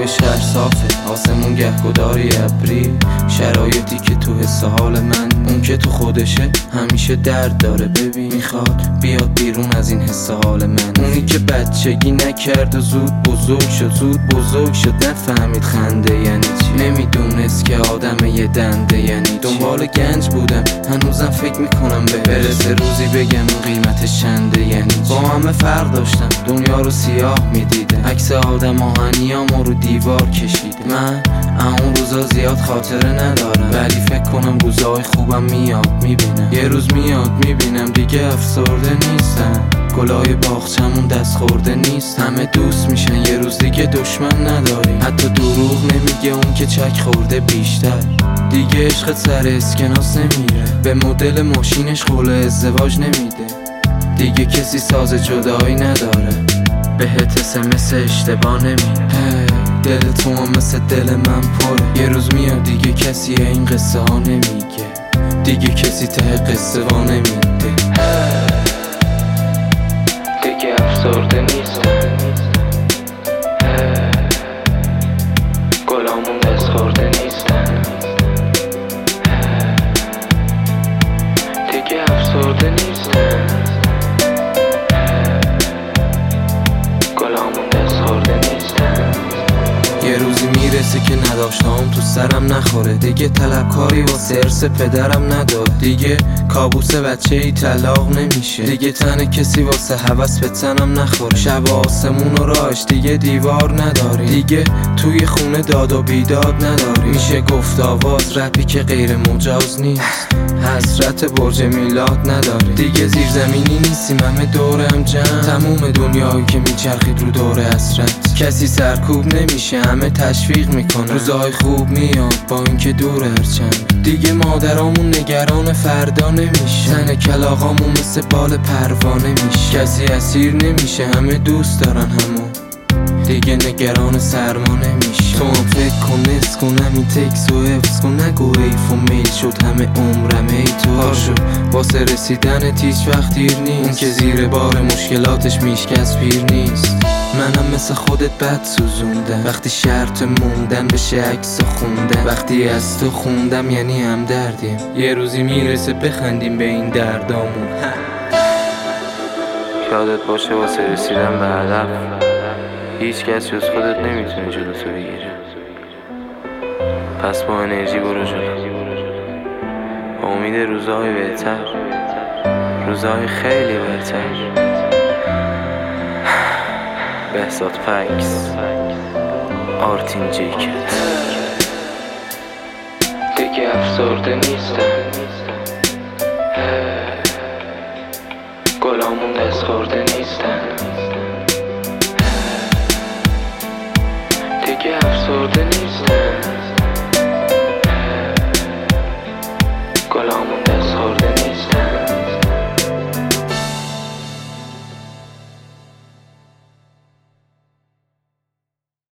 هوای شهر صافه، آسمون گهگداری ابری، شرایطی که تو حس حال من اون که تو خودشه همیشه درد داره. ببین میخواد بیاد بیرون از این حس حال من، اونی که بچگی نکرد و زود بزرگ شد، زود بزرگ شد نفهمید خنده یعنی چی، نمیدونست که آدم یه دنده یعنی چی. دنبال گنج بودم هنوزم فکر میکنم برسه روزی بگم اون قیمتش چنده یعنی چی. با همه فرق داشتم دنیا رو سیاه میدیده، عکس آدم آهنیامو رو دیوار کشیده. من اون روزا زیاد خاطره ندارم، ولی فکر کنم روزای خوبم میاد میبینم، یه روز میاد میبینم دیگه افسرده نیستم، گلای باغچمون دست خورده نیست، همه دوست میشن یه روز دیگه دشمن نداریم، حتی دروغ نمیگه اون که چک خورده بیشتر، دیگه عشقت سر اسکناس نمیره، به مدل ماشینش قول ازدواج نمیده، دیگه کسی ساز جدایی نداره، بهت SMS اشتباه نمیده، دل تو هم مثل دل من پره، یه روز میاد دیگه کسی این قصه ها نمیگه، دیگه کسی ته قصه ها نمیده، دیگه افسرده نیستم، گلامون دست خورده نیستن، دیگه افسرده نیستم، گلامون دست خورده نیستن. یه روزی میرسه که نداشتم تو سرم نخوره، دیگه طلبکاری واسه ارث پدرم نداد، دیگه کابوس بچه ای طلاق نمیشه، دیگه تن کسی واسه هوس به تنم نخوره، شب آسمون و راهش دیگه دیوار نداری، دیگه توی خونه داد و بیداد نداری، میشه گفت آواز رپی که غیر مجاز نیست، حسرت برج میلاد نداری، دیگه زیرزمینی نیستیم همه دورم جمع، تموم دنیایی که میچرخید رو دور حسرت، کسی سرکوب نمیشه همه تشویق میکنن، روزای خوب میاد با اینکه دور هرچند، دیگه مادرامون نگران فردا نمیشه، زن کلاغامون مثل بال پروانه میشه، کسی اسیر نمیشه همه دوست دارن همون، دیگه نگران سرما نمیشه، تو هم فکر کن نس کنم این تکس و حفظ کن، نگو حیف و میل شد همه عمرم ای تو هاشو، واسه رسیدن هیچ وقت دیر نیست، اون که زیر بار مشکلاتش میشکست پیر نیست، منم مثل خودت بد سوزوندم، وقتی شرط موندن بشه عکس خوندن، وقتی از تو خوندم یعنی هم دردیم، یه روزی میرسه بخندیم به این دردامون، یادت باشه واسه رسیدن به هدف هیچ کس جز خودت نمیتونه جلوتو بگیره، پس با انرژی برو جلو، با امید روزهای بهتر، روزهای خیلی بهتر. بهزاد پکس، آرتین جیکت. دیگه افسرده نیستم، گلامون دست خورده نیستن، دیگه افسرده نیستم.